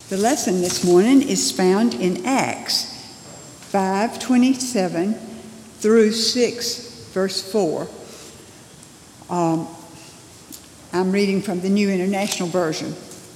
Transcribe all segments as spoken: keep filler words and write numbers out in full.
The lesson this morning is found in Acts five twenty-seven through six, verse four. Um, I'm reading from the New International Version.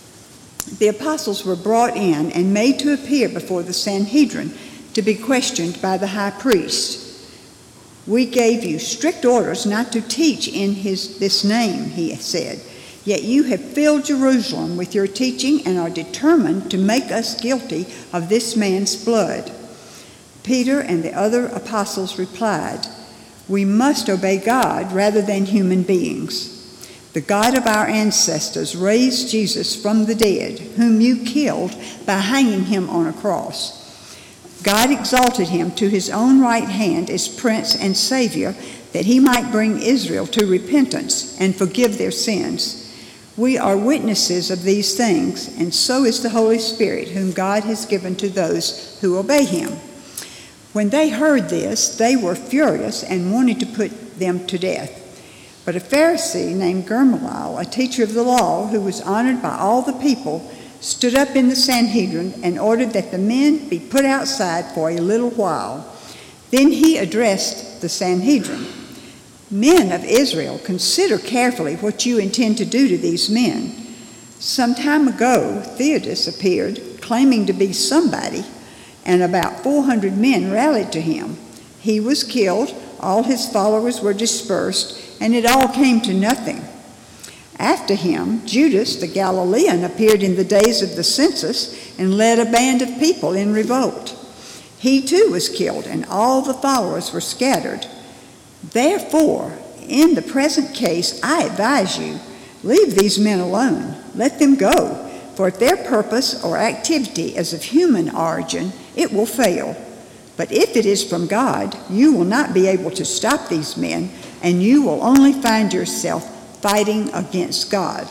The apostles were brought in and made to appear before the Sanhedrin to be questioned by the high priest. "We gave you strict orders not to teach in his this name," he said. "Yet you have filled Jerusalem with your teaching and are determined to make us guilty of this man's blood." Peter and the other apostles replied, "We must obey God rather than human beings. The God of our ancestors raised Jesus from the dead, whom you killed by hanging him on a cross. God exalted him to his own right hand as Prince and Savior, that he might bring Israel to repentance and forgive their sins. We are witnesses of these things, and so is the Holy Spirit, whom God has given to those who obey him." When they heard this, they were furious and wanted to put them to death. But a Pharisee named Gamaliel, a teacher of the law who was honored by all the people, stood up in the Sanhedrin and ordered that the men be put outside for a little while. Then he addressed the Sanhedrin. "Men of Israel, consider carefully what you intend to do to these men. Some time ago, Theudas appeared, claiming to be somebody, and about four hundred men rallied to him. He was killed, all his followers were dispersed, and it all came to nothing. After him, Judas the Galilean appeared in the days of the census and led a band of people in revolt. He too was killed, and all the followers were scattered. Therefore, in the present case, I advise you, leave these men alone. Let them go, for if their purpose or activity is of human origin, it will fail. But if it is from God, you will not be able to stop these men, and you will only find yourself fighting against God."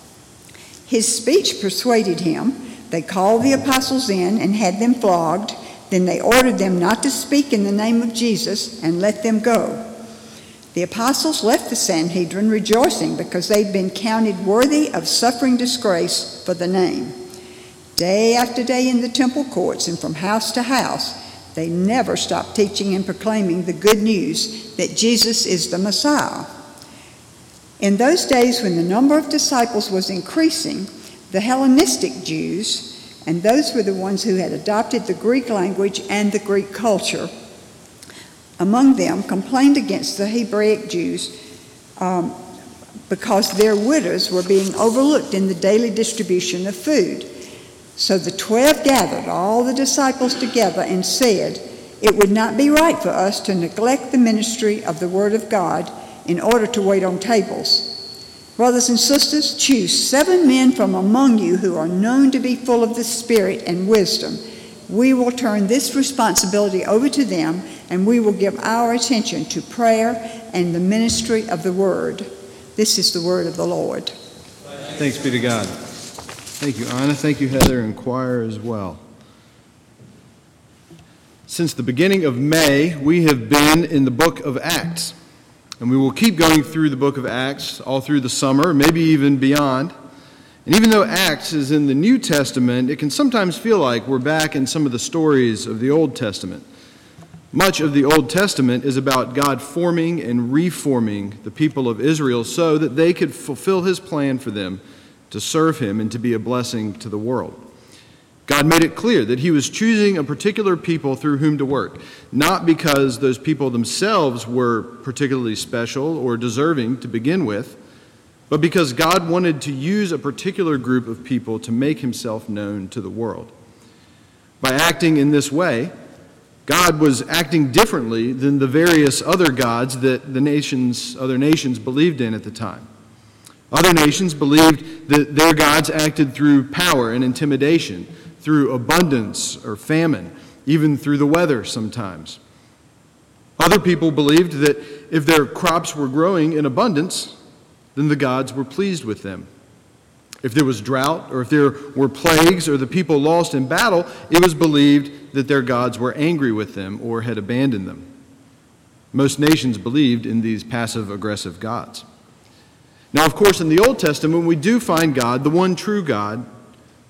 His speech persuaded him. They called the apostles in and had them flogged. Then they ordered them not to speak in the name of Jesus and let them go. The apostles left the Sanhedrin rejoicing because they'd been counted worthy of suffering disgrace for the name. Day after day in the temple courts and from house to house, they never stopped teaching and proclaiming the good news that Jesus is the Messiah. In those days when the number of disciples was increasing, the Hellenistic Jews, and those were the ones who had adopted the Greek language and the Greek culture, among them complained against the Hebraic Jews um, because their widows were being overlooked in the daily distribution of food. So the twelve gathered all the disciples together and said, "It would not be right for us to neglect the ministry of the Word of God in order to wait on tables. Brothers and sisters, choose seven men from among you who are known to be full of the Spirit and wisdom. We will turn this responsibility over to them, and we will give our attention to prayer and the ministry of the Word." This is the word of the Lord. Thanks be to God. Thank you, Anna. Thank you, Heather, and choir as well. Since the beginning of May, we have been in the book of Acts, and we will keep going through the book of Acts all through the summer, maybe even beyond. And even though Acts is in the New Testament, it can sometimes feel like we're back in some of the stories of the Old Testament. Much of the Old Testament is about God forming and reforming the people of Israel so that they could fulfill his plan for them to serve him and to be a blessing to the world. God made it clear that he was choosing a particular people through whom to work, not because those people themselves were particularly special or deserving to begin with, but because God wanted to use a particular group of people to make himself known to the world. By acting in this way, God was acting differently than the various other gods that the nations, other nations believed in at the time. Other nations believed that their gods acted through power and intimidation, through abundance or famine, even through the weather sometimes. Other people believed that if their crops were growing in abundance, then the gods were pleased with them. If there was drought, or if there were plagues, or the people lost in battle, it was believed that their gods were angry with them or had abandoned them. Most nations believed in these passive-aggressive gods. Now, of course, in the Old Testament, we do find God, the one true God,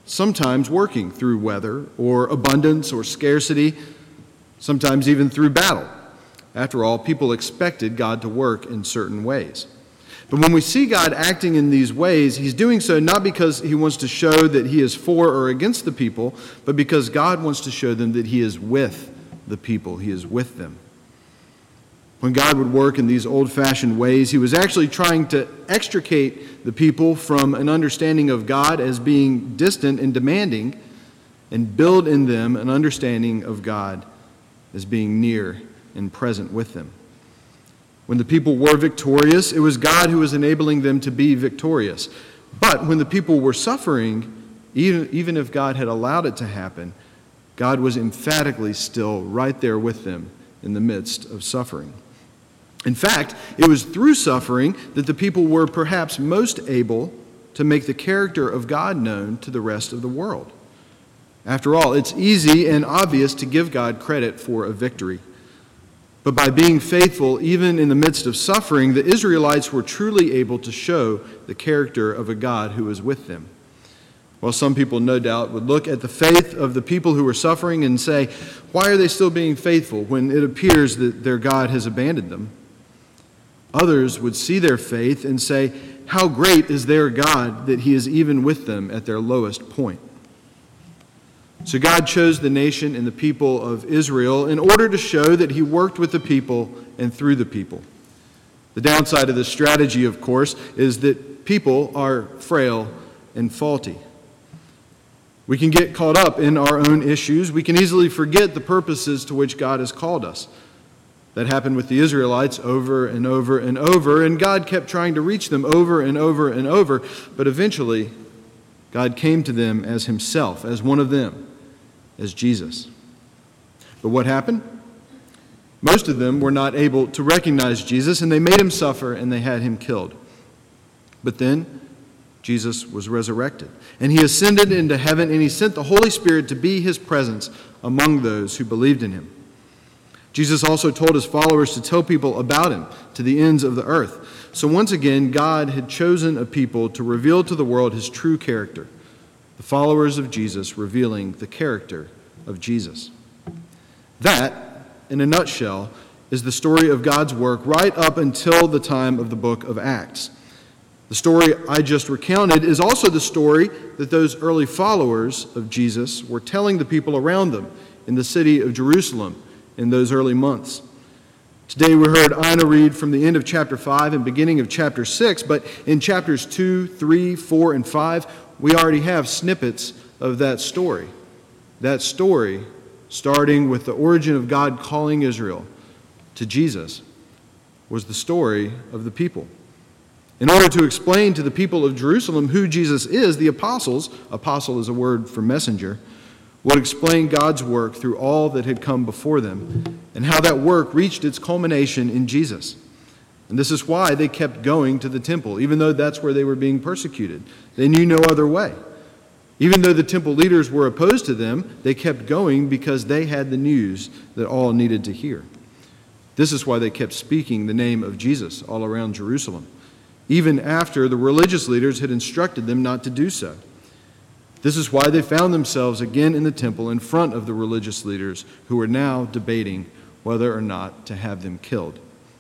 sometimes working through weather or abundance or scarcity, sometimes even through battle. After all, people expected God to work in certain ways. But when we see God acting in these ways, he's doing so not because he wants to show that he is for or against the people, but because God wants to show them that he is with the people. He is with them. When God would work in these old-fashioned ways, he was actually trying to extricate the people from an understanding of God as being distant and demanding, and build in them an understanding of God as being near and present with them. When the people were victorious, it was God who was enabling them to be victorious. But when the people were suffering, even, even if God had allowed it to happen, God was emphatically still right there with them in the midst of suffering. In fact, it was through suffering that the people were perhaps most able to make the character of God known to the rest of the world. After all, it's easy and obvious to give God credit for a victory. But by being faithful, even in the midst of suffering, the Israelites were truly able to show the character of a God who was with them. While some people, no doubt, would look at the faith of the people who were suffering and say, why are they still being faithful when it appears that their God has abandoned them? Others would see their faith and say, how great is their God that he is even with them at their lowest point. So God chose the nation and the people of Israel in order to show that he worked with the people and through the people. The downside of this strategy, of course, is that people are frail and faulty. We can get caught up in our own issues. We can easily forget the purposes to which God has called us. That happened with the Israelites over and over and over, and God kept trying to reach them over and over and over, but eventually God came to them as himself, as one of them, as Jesus. But what happened? Most of them were not able to recognize Jesus, and they made him suffer, and they had him killed. But then Jesus was resurrected, and he ascended into heaven, and he sent the Holy Spirit to be his presence among those who believed in him. Jesus also told his followers to tell people about him to the ends of the earth. So once again, God had chosen a people to reveal to the world his true character, the followers of Jesus revealing the character of Jesus. That, in a nutshell, is the story of God's work right up until the time of the book of Acts. The story I just recounted is also the story that those early followers of Jesus were telling the people around them in the city of Jerusalem in those early months. Today we heard Ina read from the end of chapter five and beginning of chapter six, but in chapters two, three, four, and five, we already have snippets of that story. That story, starting with the origin of God calling Israel to Jesus, was the story of the people. In order to explain to the people of Jerusalem who Jesus is, the apostles, apostle is a word for messenger, would explain God's work through all that had come before them and how that work reached its culmination in Jesus. And this is why they kept going to the temple, even though that's where they were being persecuted. They knew no other way. Even though the temple leaders were opposed to them, they kept going because they had the news that all needed to hear. This is why they kept speaking the name of Jesus all around Jerusalem, even after the religious leaders had instructed them not to do so. This is why they found themselves again in the temple in front of the religious leaders who were now debating whether or not to have them killed.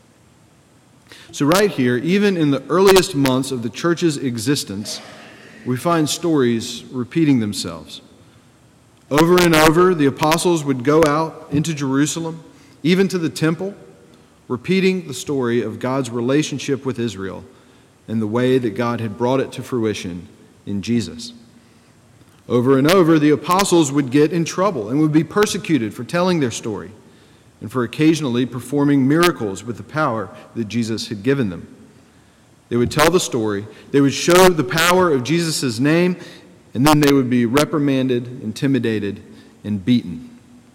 So right here, even in the earliest months of the church's existence, we find stories repeating themselves. Over and over, the apostles would go out into Jerusalem, even to the temple, repeating the story of God's relationship with Israel and the way that God had brought it to fruition in Jesus. Over and over, the apostles would get in trouble and would be persecuted for telling their story and for occasionally performing miracles with the power that Jesus had given them. They would tell the story, they would show the power of Jesus' name, and then they would be reprimanded, intimidated, and beaten.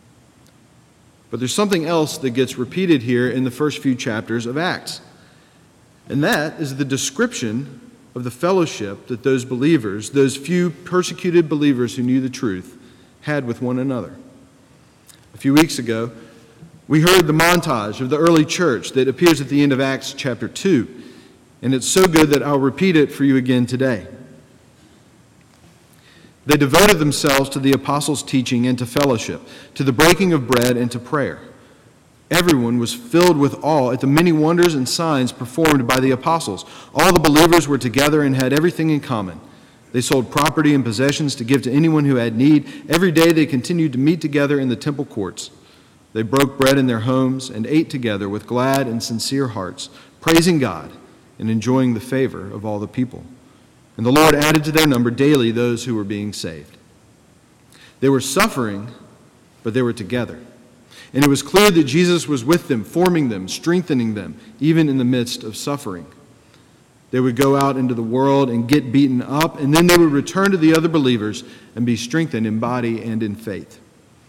But there's something else that gets repeated here in the first few chapters of Acts, and that is the description of the fellowship that those believers, those few persecuted believers who knew the truth, had with one another. A few weeks ago, we heard the montage of the early church that appears at the end of Acts chapter two, and it's so good that I'll repeat it for you again today. They devoted themselves to the apostles' teaching and to fellowship, to the breaking of bread and to prayer. Everyone was filled with awe at the many wonders and signs performed by the apostles. All the believers were together and had everything in common. They sold property and possessions to give to anyone who had need. Every day they continued to meet together in the temple courts. They broke bread in their homes and ate together with glad and sincere hearts, praising God and enjoying the favor of all the people. And the Lord added to their number daily those who were being saved. They were suffering, but they were together. And it was clear that Jesus was with them, forming them, strengthening them, even in the midst of suffering. They would go out into the world and get beaten up, and then they would return to the other believers and be strengthened in body and in faith.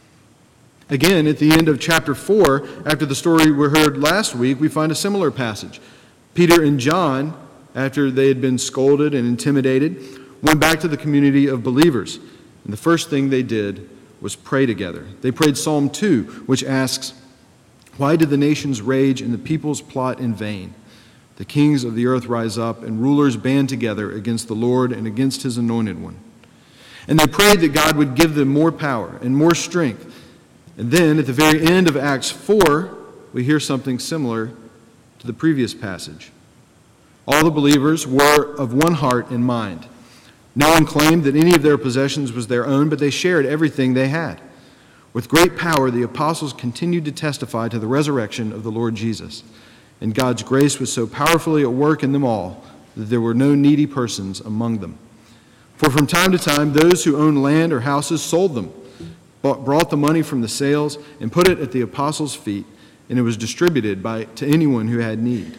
Again, at the end of chapter four, after the story we heard last week, we find a similar passage. Peter and John, after they had been scolded and intimidated, went back to the community of believers. And the first thing they did was pray together. They prayed Psalm two, which asks, "Why did the nations rage and the peoples plot in vain? The kings of the earth rise up, and rulers band together against the Lord and against his anointed one." And they prayed that God would give them more power and more strength. And then, at the very end of Acts four, we hear something similar to the previous passage. All the believers were of one heart and mind. No one claimed that any of their possessions was their own, but they shared everything they had. With great power, the apostles continued to testify to the resurrection of the Lord Jesus. And God's grace was so powerfully at work in them all that there were no needy persons among them. For from time to time, those who owned land or houses sold them, brought the money from the sales, and put it at the apostles' feet, and it was distributed by, to anyone who had need.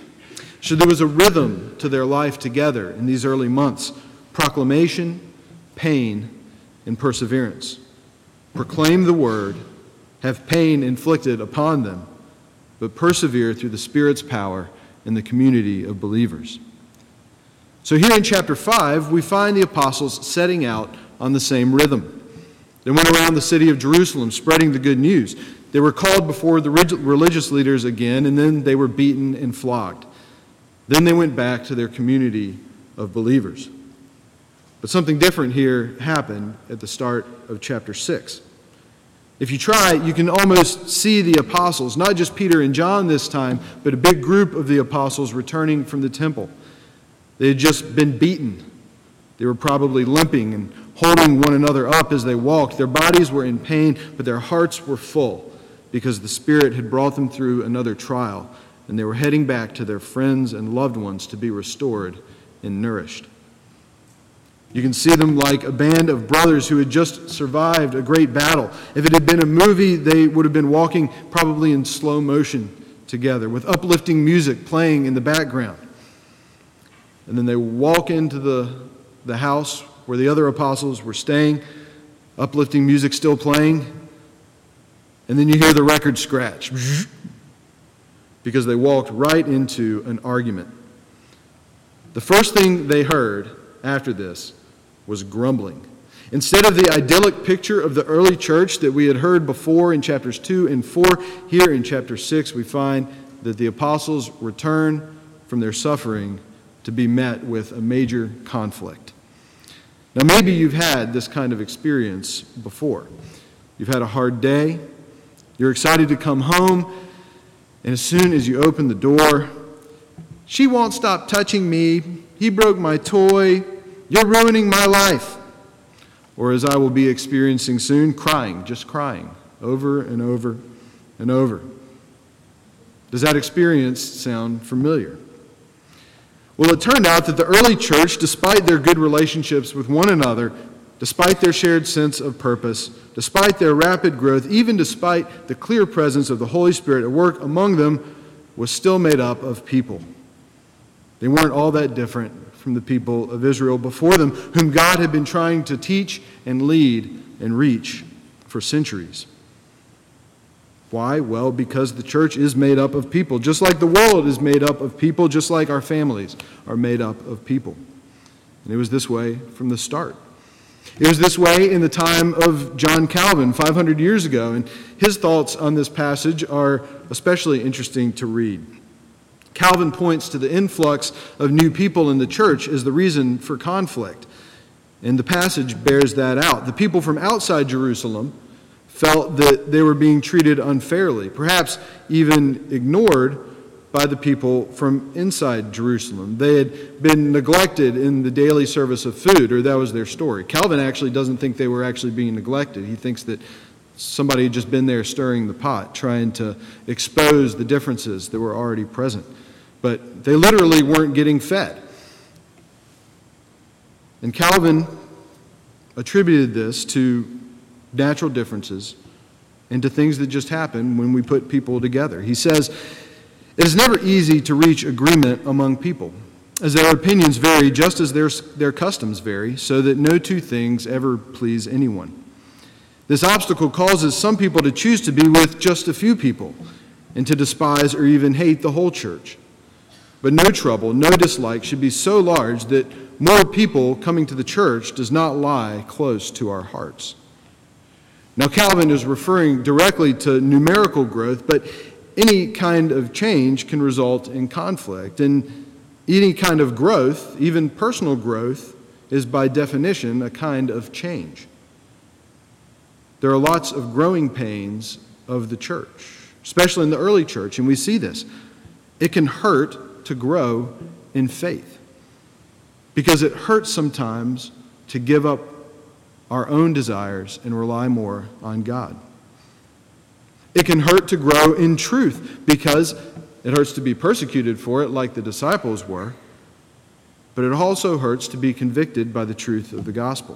So there was a rhythm to their life together in these early months: proclamation, pain, and perseverance. Proclaim the word, have pain inflicted upon them, but persevere through the Spirit's power in the community of believers. So here in chapter five, we find the apostles setting out on the same rhythm. They went around the city of Jerusalem spreading the good news. They were called before the religious leaders again, and then they were beaten and flogged. Then they went back to their community of believers. But something different here happened at the start of chapter six. If you try, you can almost see the apostles, not just Peter and John this time, but a big group of the apostles returning from the temple. They had just been beaten. They were probably limping and holding one another up as they walked. Their bodies were in pain, but their hearts were full because the Spirit had brought them through another trial, and they were heading back to their friends and loved ones to be restored and nourished. You can see them like a band of brothers who had just survived a great battle. If it had been a movie, they would have been walking probably in slow motion together with uplifting music playing in the background. And then they walk into the, the house where the other apostles were staying, uplifting music still playing, and then you hear the record scratch because they walked right into an argument. The first thing they heard after this was grumbling. Instead of the idyllic picture of the early church that we had heard before in chapters two and four, here in chapter six we find that the apostles return from their suffering to be met with a major conflict. Now maybe you've had this kind of experience before. You've had a hard day, you're excited to come home, and as soon as you open the door, "She won't stop touching me, he broke my toy, you're ruining my life." Or as I will be experiencing soon, crying, just crying, over and over and over. Does that experience sound familiar? Well, it turned out that the early church, despite their good relationships with one another, despite their shared sense of purpose, despite their rapid growth, even despite the clear presence of the Holy Spirit at work among them, was still made up of people. They weren't all that different from the people of Israel before them, whom God had been trying to teach and lead and reach for centuries. Why? Well, because the church is made up of people, just like the world is made up of people, just like our families are made up of people. And it was this way from the start. It was this way in the time of John Calvin five hundred years ago, and his thoughts on this passage are especially interesting to read. Calvin points to the influx of new people in the church as the reason for conflict. And the passage bears that out. The people from outside Jerusalem felt that they were being treated unfairly, perhaps even ignored by the people from inside Jerusalem. They had been neglected in the daily service of food, or that was their story. Calvin actually doesn't think they were actually being neglected. He thinks that somebody had just been there stirring the pot, trying to expose the differences that were already present. But they literally weren't getting fed. And Calvin attributed this to natural differences and to things that just happen when we put people together. He says, "It is never easy to reach agreement among people, as their opinions vary just as their, their customs vary, so that no two things ever please anyone. This obstacle causes some people to choose to be with just a few people and to despise or even hate the whole church. But no trouble, no dislike should be so large that more people coming to the church does not lie close to our hearts." Now, Calvin is referring directly to numerical growth, but any kind of change can result in conflict. And any kind of growth, even personal growth, is by definition a kind of change. There are lots of growing pains of the church, especially in the early church, and we see this. It can hurt to grow in faith because it hurts sometimes to give up our own desires and rely more on God. It can hurt to grow in truth because it hurts to be persecuted for it like the disciples were, but it also hurts to be convicted by the truth of the gospel.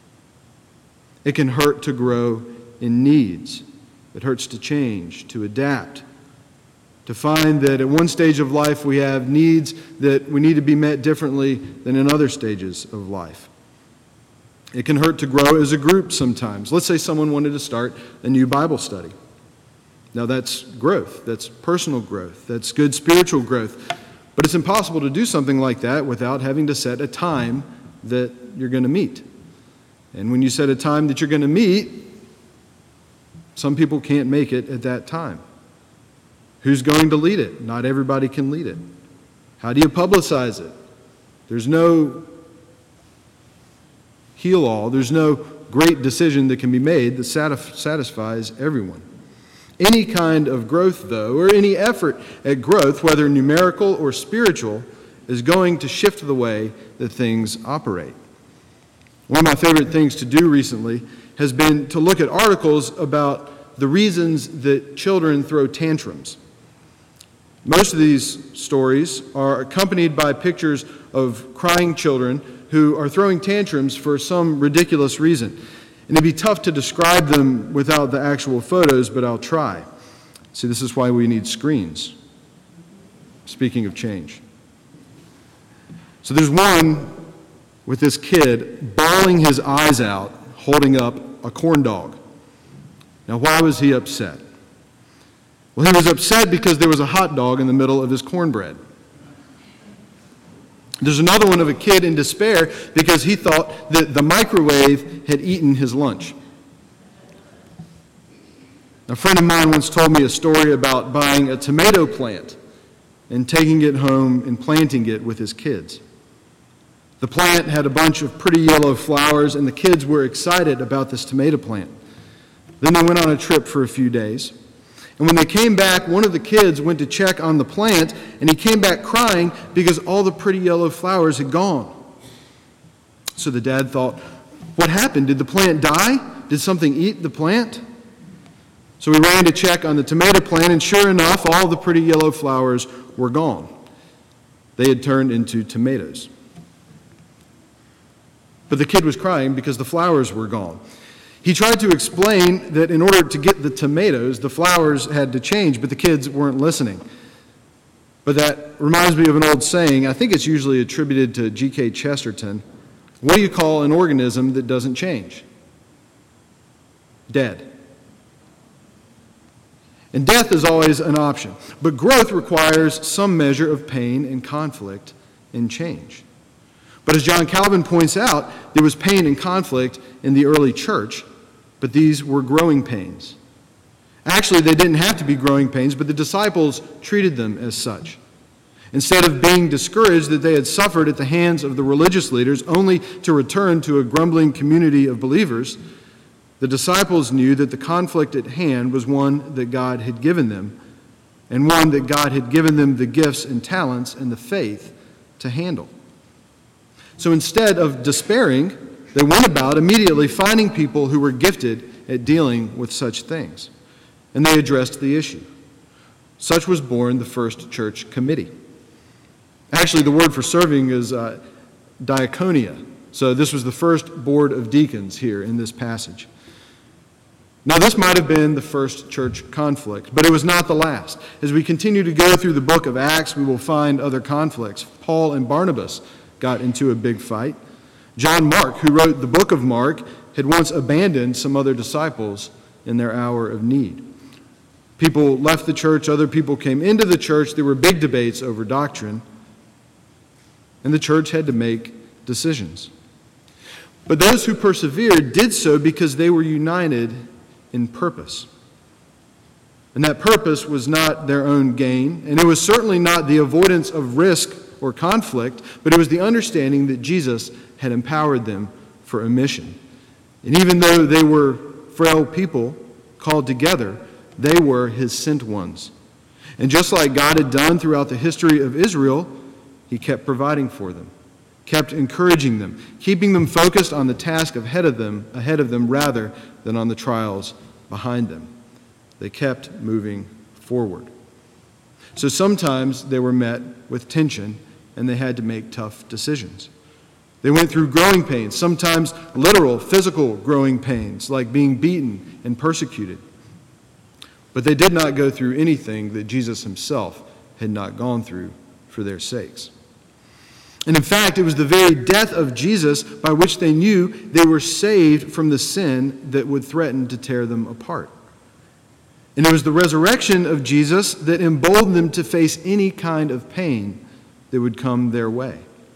It can hurt to grow in needs. It hurts to change, to adapt, to find that at one stage of life we have needs that we need to be met differently than in other stages of life. It can hurt to grow as a group sometimes. Let's say someone wanted to start a new Bible study. Now that's growth, that's personal growth, that's good spiritual growth. But it's impossible to do something like that without having to set a time that you're going to meet. And when you set a time that you're going to meet, some people can't make it at that time. Who's going to lead it? Not everybody can lead it. How do you publicize it? There's no heal-all. There's no great decision that can be made that satisfies everyone. Any kind of growth, though, or any effort at growth, whether numerical or spiritual, is going to shift the way that things operate. One of my favorite things to do recently has been to look at articles about the reasons that children throw tantrums. Most of these stories are accompanied by pictures of crying children who are throwing tantrums for some ridiculous reason. And it'd be tough to describe them without the actual photos, but I'll try. See, this is why we need screens. Speaking of change. So there's one with this kid bawling his eyes out, holding up a corn dog. Now, why was he upset? Well, he was upset because there was a hot dog in the middle of his cornbread. There's another one of a kid in despair because he thought that the microwave had eaten his lunch. A friend of mine once told me a story about buying a tomato plant and taking it home and planting it with his kids. The plant had a bunch of pretty yellow flowers, and the kids were excited about this tomato plant. Then they went on a trip for a few days. And when they came back, one of the kids went to check on the plant, and he came back crying because all the pretty yellow flowers had gone. So the dad thought, what happened? Did the plant die? Did something eat the plant? So he ran to check on the tomato plant, and sure enough, all the pretty yellow flowers were gone. They had turned into tomatoes. But the kid was crying because the flowers were gone. He tried to explain that in order to get the tomatoes, the flowers had to change, but the kids weren't listening. But that reminds me of an old saying, I think it's usually attributed to G K Chesterton. What do you call an organism that doesn't change? Dead. And death is always an option, but growth requires some measure of pain and conflict and change. But as John Calvin points out, there was pain and conflict in the early church, but these were growing pains. Actually, they didn't have to be growing pains, but the disciples treated them as such. Instead of being discouraged that they had suffered at the hands of the religious leaders only to return to a grumbling community of believers, the disciples knew that the conflict at hand was one that God had given them, and one that God had given them the gifts and talents and the faith to handle. So instead of despairing, they went about immediately finding people who were gifted at dealing with such things, and they addressed the issue. Such was born the first church committee. Actually, the word for serving is uh, diaconia. So this was the first board of deacons here in this passage. Now, this might have been the first church conflict, but it was not the last. As we continue to go through the book of Acts, we will find other conflicts. Paul and Barnabas got into a big fight. John Mark, who wrote the book of Mark, had once abandoned some other disciples in their hour of need. People left the church, other people came into the church. There were big debates over doctrine, and the church had to make decisions. But those who persevered did so because they were united in purpose. And that purpose was not their own gain, and it was certainly not the avoidance of risk or conflict, but it was the understanding that Jesus had empowered them for a mission. And even though they were frail people called together, they were his sent ones. And just like God had done throughout the history of Israel, he kept providing for them, kept encouraging them, keeping them focused on the task ahead of them, ahead of them rather than on the trials behind them. They kept moving forward. So sometimes they were met with tension and they had to make tough decisions. They went through growing pains, sometimes literal, physical growing pains, like being beaten and persecuted. But they did not go through anything that Jesus himself had not gone through for their sakes. And in fact, it was the very death of Jesus by which they knew they were saved from the sin that would threaten to tear them apart. And it was the resurrection of Jesus that emboldened them to face any kind of pain that would come their way.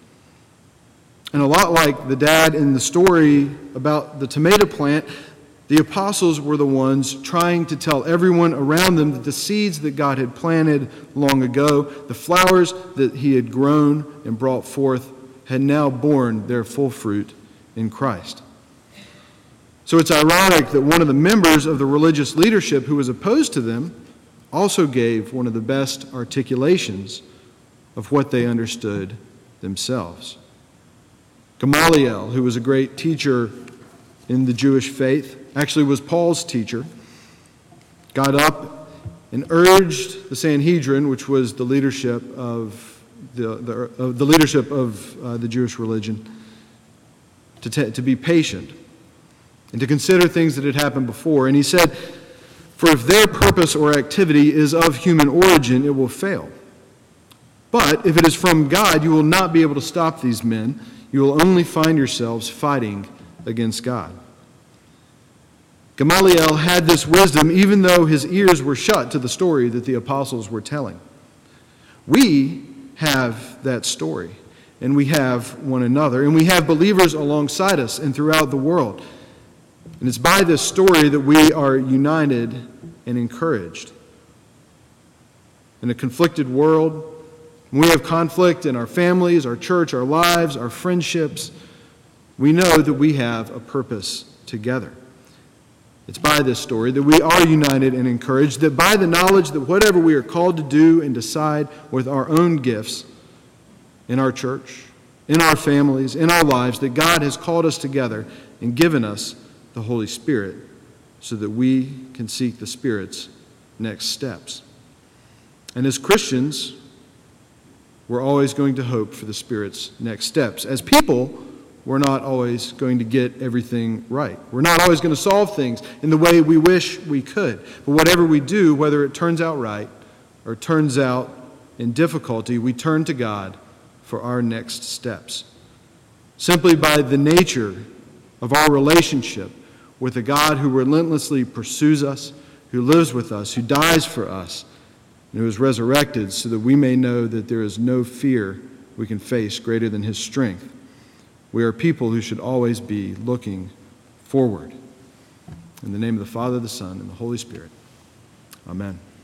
And a lot like the dad in the story about the tomato plant, the apostles were the ones trying to tell everyone around them that the seeds that God had planted long ago, the flowers that he had grown and brought forth, had now borne their full fruit in Christ. So it's ironic that one of the members of the religious leadership who was opposed to them also gave one of the best articulations of what they understood themselves. Gamaliel, who was a great teacher in the Jewish faith, actually was Paul's teacher, got up and urged the Sanhedrin, which was the leadership of the, the, uh, the leadership of uh, the Jewish religion, to, t- to be patient and to consider things that had happened before. And he said, "For if their purpose or activity is of human origin, it will fail. But if it is from God, you will not be able to stop these men. You will only find yourselves fighting against God." Gamaliel had this wisdom even though his ears were shut to the story that the apostles were telling. We have that story, and we have one another, and we have believers alongside us and throughout the world. And it's by this story that we are united and encouraged. In a conflicted world, when we have conflict in our families, our church, our lives, our friendships, we know that we have a purpose together. It's by this story that we are united and encouraged, that by the knowledge that whatever we are called to do and decide with our own gifts in our church, in our families, in our lives, that God has called us together and given us the Holy Spirit so that we can seek the Spirit's next steps. And as Christians, we're always going to hope for the Spirit's next steps. As people, we're not always going to get everything right. We're not always going to solve things in the way we wish we could. But whatever we do, whether it turns out right or turns out in difficulty, we turn to God for our next steps. Simply by the nature of our relationship with a God who relentlessly pursues us, who lives with us, who dies for us, and who is resurrected so that we may know that there is no fear we can face greater than his strength. We are people who should always be looking forward. In the name of the Father, the Son, and the Holy Spirit. Amen.